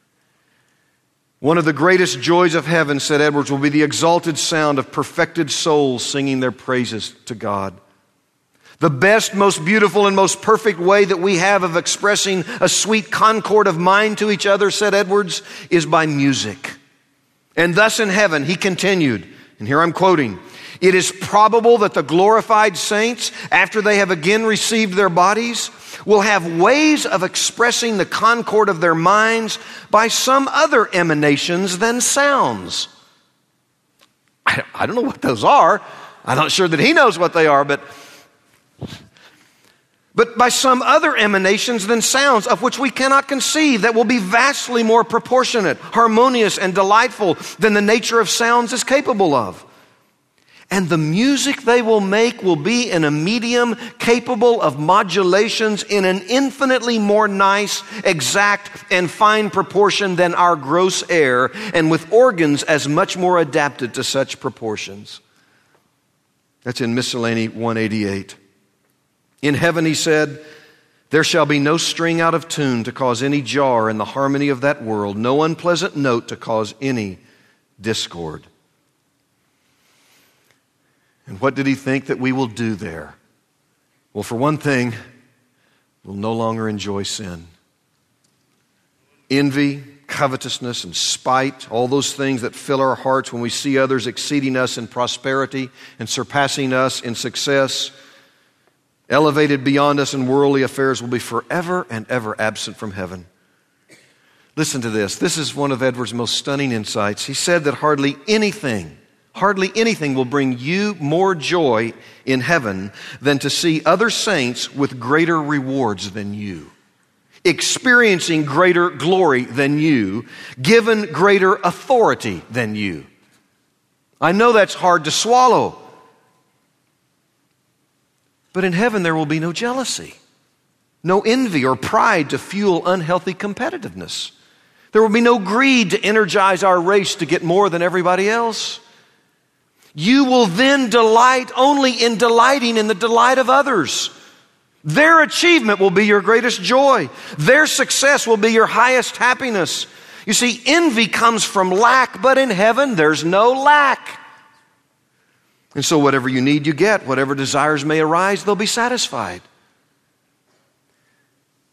One of the greatest joys of heaven, said Edwards, will be the exalted sound of perfected souls singing their praises to God. The best, most beautiful, and most perfect way that we have of expressing a sweet concord of mind to each other, said Edwards, is by music. And thus in heaven, he continued, and here I'm quoting, "It is probable that the glorified saints, after they have again received their bodies, will have ways of expressing the concord of their minds by some other emanations than sounds." I don't know what those are. I'm not sure that he knows what they are, but by some other emanations than sounds, of which we cannot conceive, that will be vastly more proportionate, harmonious, and delightful than the nature of sounds is capable of. And the music they will make will be in a medium capable of modulations in an infinitely more nice, exact, and fine proportion than our gross air, and with organs as much more adapted to such proportions. That's in Miscellany 188. In heaven, he said, there shall be no string out of tune to cause any jar in the harmony of that world, no unpleasant note to cause any discord. And what did he think that we will do there? Well, for one thing, we'll no longer enjoy sin. Envy, covetousness, and spite, all those things that fill our hearts when we see others exceeding us in prosperity and surpassing us in success, elevated beyond us in worldly affairs, will be forever and ever absent from heaven. Listen to this. This is one of Edwards' most stunning insights. He said that hardly anything will bring you more joy in heaven than to see other saints with greater rewards than you, experiencing greater glory than you, given greater authority than you. I know that's hard to swallow. But in heaven there will be no jealousy, no envy or pride to fuel unhealthy competitiveness. There will be no greed to energize our race to get more than everybody else. You will then delight only in delighting in the delight of others. Their achievement will be your greatest joy. Their success will be your highest happiness. You see, envy comes from lack, but in heaven there's no lack. And so whatever you need, you get. Whatever desires may arise, they'll be satisfied.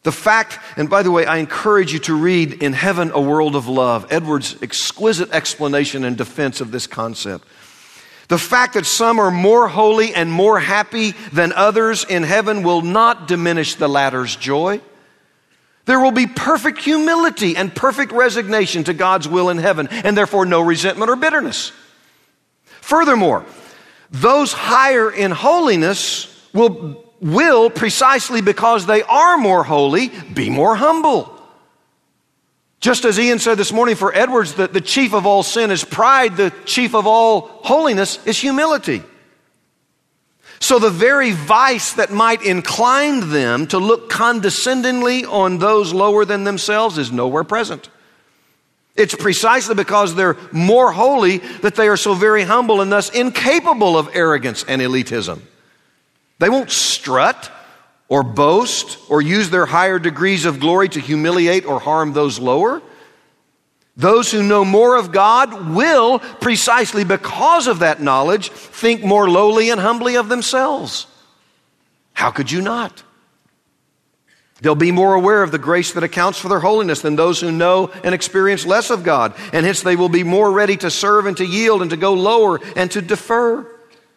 The fact, and by the way, I encourage you to read In Heaven, a World of Love, Edwards' exquisite explanation and defense of this concept. The fact that some are more holy and more happy than others in heaven will not diminish the latter's joy. There will be perfect humility and perfect resignation to God's will in heaven, and therefore no resentment or bitterness. Furthermore, those higher in holiness will precisely because they are more holy, be more humble. Just as Ian said this morning for Edwards, that the chief of all sin is pride, the chief of all holiness is humility. So the very vice that might incline them to look condescendingly on those lower than themselves is nowhere present. It's precisely because they're more holy that they are so very humble and thus incapable of arrogance and elitism. They won't strut or boast or use their higher degrees of glory to humiliate or harm those lower. Those who know more of God will, precisely because of that knowledge, think more lowly and humbly of themselves. How could you not? They'll be more aware of the grace that accounts for their holiness than those who know and experience less of God, and hence they will be more ready to serve and to yield and to go lower and to defer.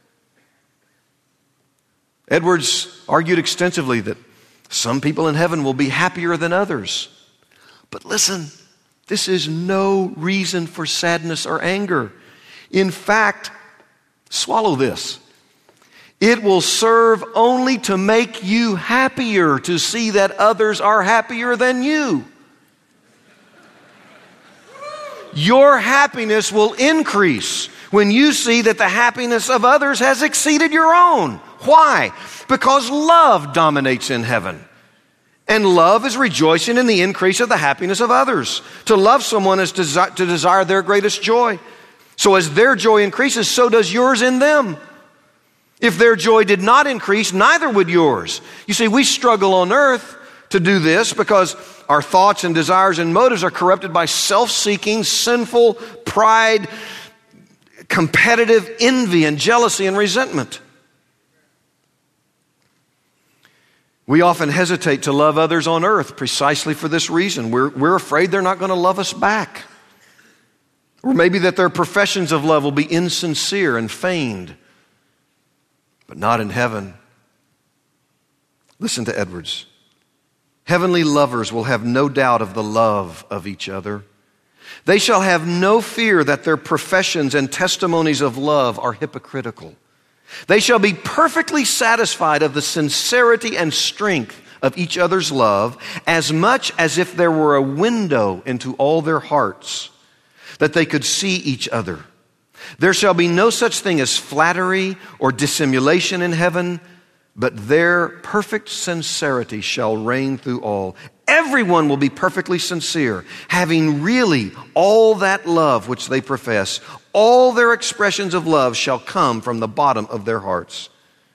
Edwards argued extensively that some people in heaven will be happier than others. But listen, this is no reason for sadness or anger. In fact, swallow this. It will serve only to make you happier to see that others are happier than you. Your happiness will increase when you see that the happiness of others has exceeded your own. Why? Because love dominates in heaven. And love is rejoicing in the increase of the happiness of others. To love someone is to desire their greatest joy. So as their joy increases, so does yours in them. If their joy did not increase, neither would yours. You see, we struggle on earth to do this because our thoughts and desires and motives are corrupted by self-seeking, sinful pride, competitive envy and jealousy and resentment. We often hesitate to love others on earth precisely for this reason. We're afraid they're not going to love us back. Or maybe that their professions of love will be insincere and feigned. But not in heaven. Listen to Edwards. Heavenly lovers will have no doubt of the love of each other. They shall have no fear that their professions and testimonies of love are hypocritical. They shall be perfectly satisfied of the sincerity and strength of each other's love, as much as if there were a window into all their hearts, that they could see each other. There shall be no such thing as flattery or dissimulation in heaven, but their perfect sincerity shall reign through all. Everyone will be perfectly sincere, having really all that love which they profess. All their expressions of love shall come from the bottom of their hearts.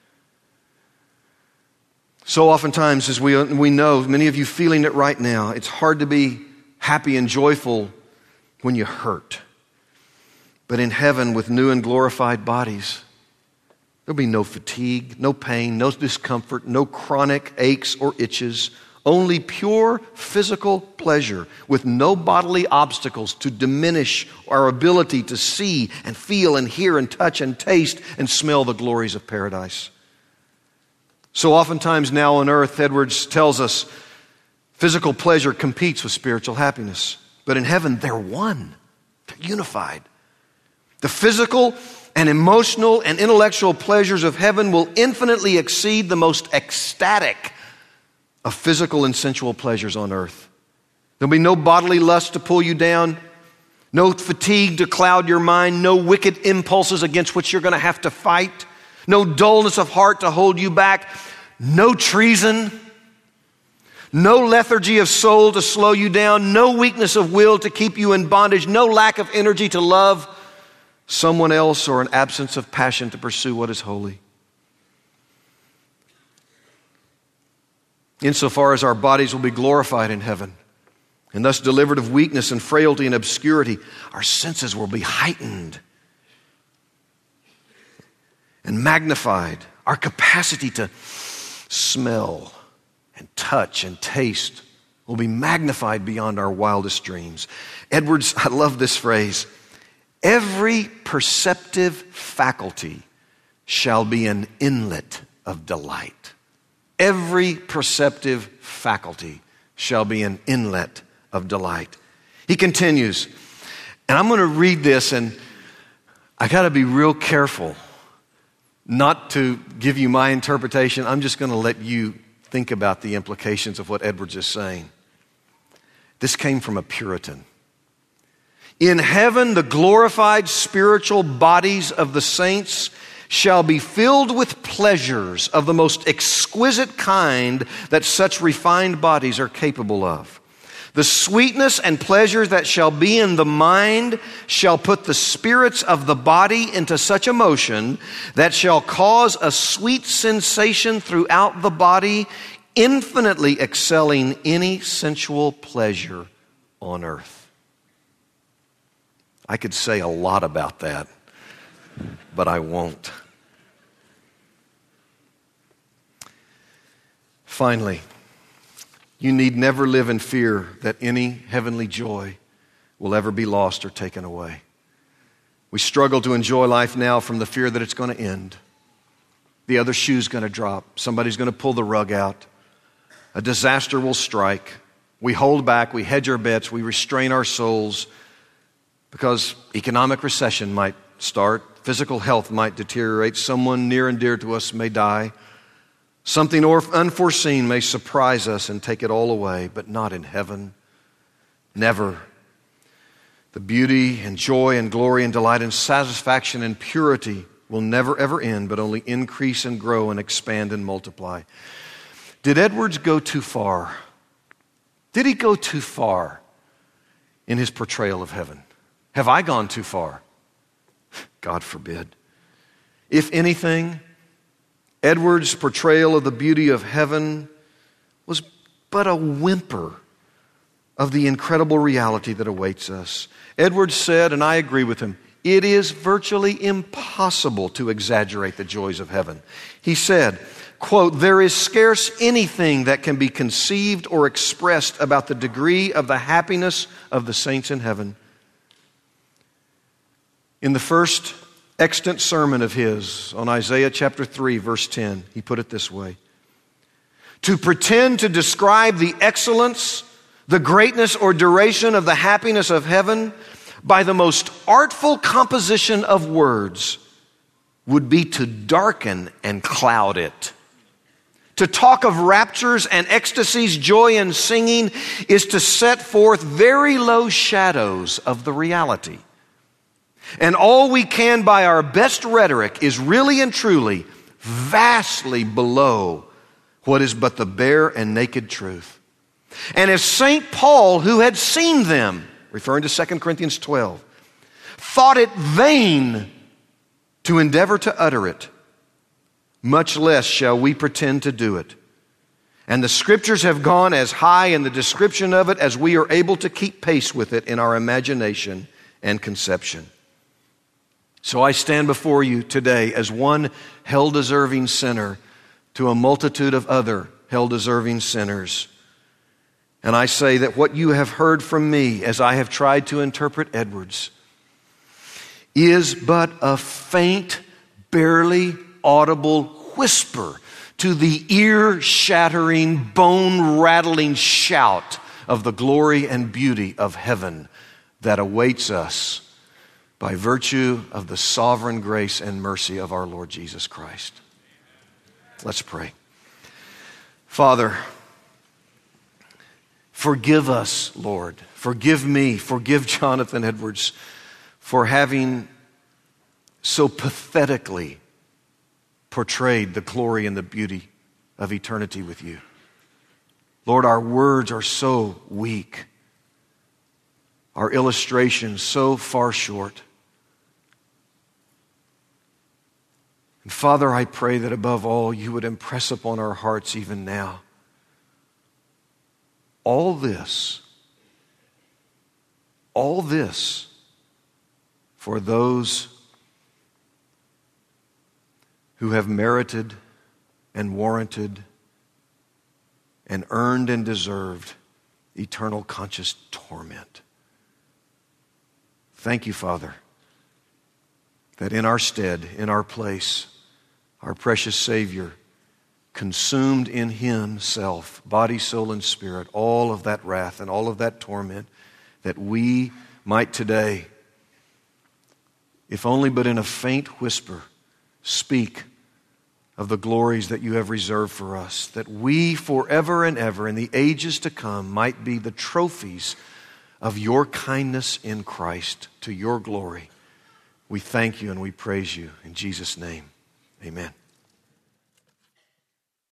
So oftentimes, as we know, many of you feeling it right now, it's hard to be happy and joyful when you hurt. But in heaven, with new and glorified bodies, there'll be no fatigue, no pain, no discomfort, no chronic aches or itches, only pure physical pleasure with no bodily obstacles to diminish our ability to see and feel and hear and touch and taste and smell the glories of paradise. So oftentimes now on earth, Edwards tells us, physical pleasure competes with spiritual happiness. But in heaven, they're one. They're unified. The physical and emotional and intellectual pleasures of heaven will infinitely exceed the most ecstatic of physical and sensual pleasures on earth. There'll be no bodily lust to pull you down, no fatigue to cloud your mind, no wicked impulses against which you're going to have to fight, no dullness of heart to hold you back, no treason, no lethargy of soul to slow you down, no weakness of will to keep you in bondage, no lack of energy to love someone else or an absence of passion to pursue what is holy. Insofar as our bodies will be glorified in heaven and thus delivered of weakness and frailty and obscurity, our senses will be heightened and magnified. Our capacity to smell and touch and taste will be magnified beyond our wildest dreams. Edwards, I love this phrase, every perceptive faculty shall be an inlet of delight. Every perceptive faculty shall be an inlet of delight. He continues, and I'm going to read this, and I got to be real careful not to give you my interpretation. I'm just going to let you think about the implications of what Edwards is saying. This came from a Puritan. In heaven, the glorified spiritual bodies of the saints shall be filled with pleasures of the most exquisite kind that such refined bodies are capable of. The sweetness and pleasure that shall be in the mind shall put the spirits of the body into such a motion that shall cause a sweet sensation throughout the body, infinitely excelling any sensual pleasure on earth. I could say a lot about that, but I won't. Finally, you need never live in fear that any heavenly joy will ever be lost or taken away. We struggle to enjoy life now from the fear that it's going to end. The other shoe's going to drop. Somebody's going to pull the rug out. A disaster will strike. We hold back. We hedge our bets. We restrain our souls because economic recession might start. Physical health might deteriorate. Someone near and dear to us may die. Something unforeseen may surprise us and take it all away, but not in heaven. Never. The beauty and joy and glory and delight and satisfaction and purity will never ever end, but only increase and grow and expand and multiply. Did Edwards go too far? Did he go too far in his portrayal of heaven? Have I gone too far? God forbid. If anything, Edwards' portrayal of the beauty of heaven was but a whimper of the incredible reality that awaits us. Edwards said, and I agree with him, it is virtually impossible to exaggerate the joys of heaven. He said, quote, there is scarce anything that can be conceived or expressed about the degree of the happiness of the saints in heaven. In the first extant sermon of his on Isaiah chapter 3, verse 10, he put it this way. To pretend to describe the excellence, the greatness or duration of the happiness of heaven by the most artful composition of words would be to darken and cloud it. To talk of raptures and ecstasies, joy and singing is to set forth very low shadows of the reality. And all we can by our best rhetoric is really and truly vastly below what is but the bare and naked truth. And as St. Paul, who had seen them, referring to 2 Corinthians 12, thought it vain to endeavor to utter it, much less shall we pretend to do it. And the scriptures have gone as high in the description of it as we are able to keep pace with it in our imagination and conception. So I stand before you today as one hell-deserving sinner to a multitude of other hell-deserving sinners. And I say that what you have heard from me as I have tried to interpret Edwards is but a faint, barely audible whisper to the ear-shattering, bone-rattling shout of the glory and beauty of heaven that awaits us by virtue of the sovereign grace and mercy of our Lord Jesus Christ. Let's pray. Father, forgive us, Lord. Forgive me. Forgive Jonathan Edwards for having so pathetically portrayed the glory and the beauty of eternity with you. Lord, our words are so weak. Our illustrations so far short. And Father, I pray that above all, you would impress upon our hearts even now all this for those who have merited and warranted and earned and deserved eternal conscious torment. Thank you, Father, that in our stead, in our place, our precious Savior consumed in Himself, body, soul, and spirit, all of that wrath and all of that torment, that we might today, if only but in a faint whisper, speak of the glories that you have reserved for us, that we forever and ever in the ages to come might be the trophies of your kindness in Christ to your glory. We thank you and we praise you. In Jesus' name, amen.